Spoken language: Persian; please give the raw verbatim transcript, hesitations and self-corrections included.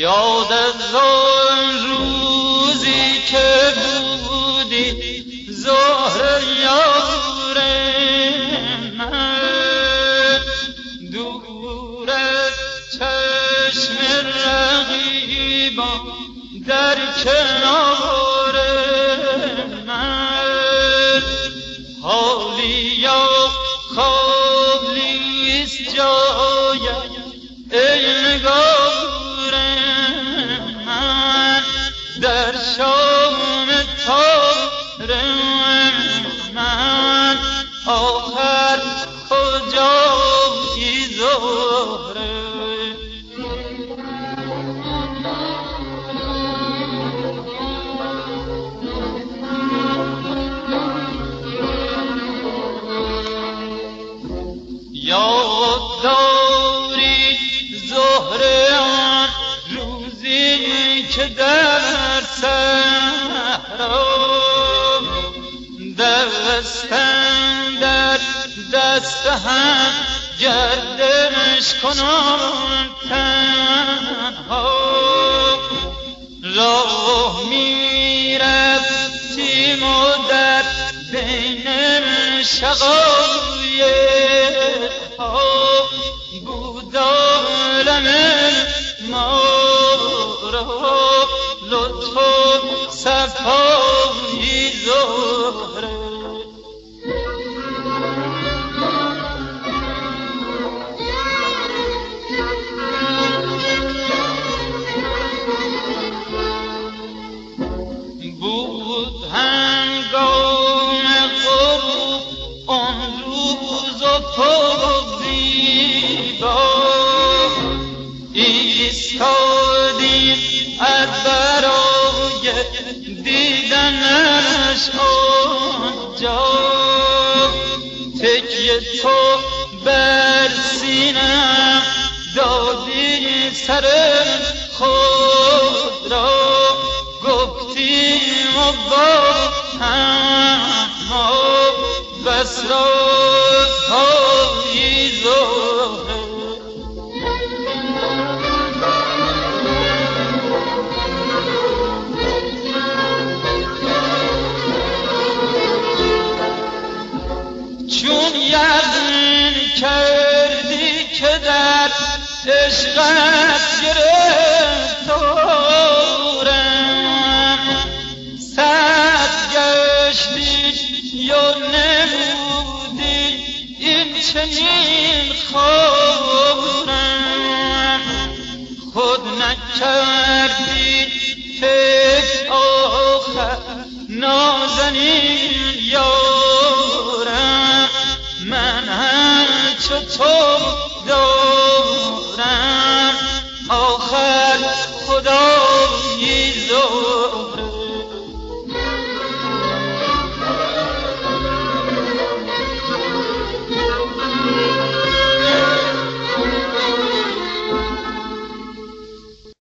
یاد از آن روزی که بودی زهر یار من، دور از چشم رقیبان در کنار من، حالی یا خالیست جایم ای نگار من، در شام تار من آخر کجایی زهره؟ یاد داری زهره آن روزی که در صحرا دستم در دست هم گردش کنم تنها، راه می رفتیم و در بین شقایق ها بود عالم ما را لطف و صفایی زهره. بود هنگام غروب آن روز و پرزیبا، ایستادیم از برای دیدنش آنجا، تکیه تو بر سینه‌ام دادی سر خود را، گفتیم و با هم ما بس رازهایی زهره. چون یقین کردی که در عشقت گرفتارم، صد گشتی یا نمودی این چنین خارم، خود نکردی فکر آخر نازنین یارم، من هم چو تو دارم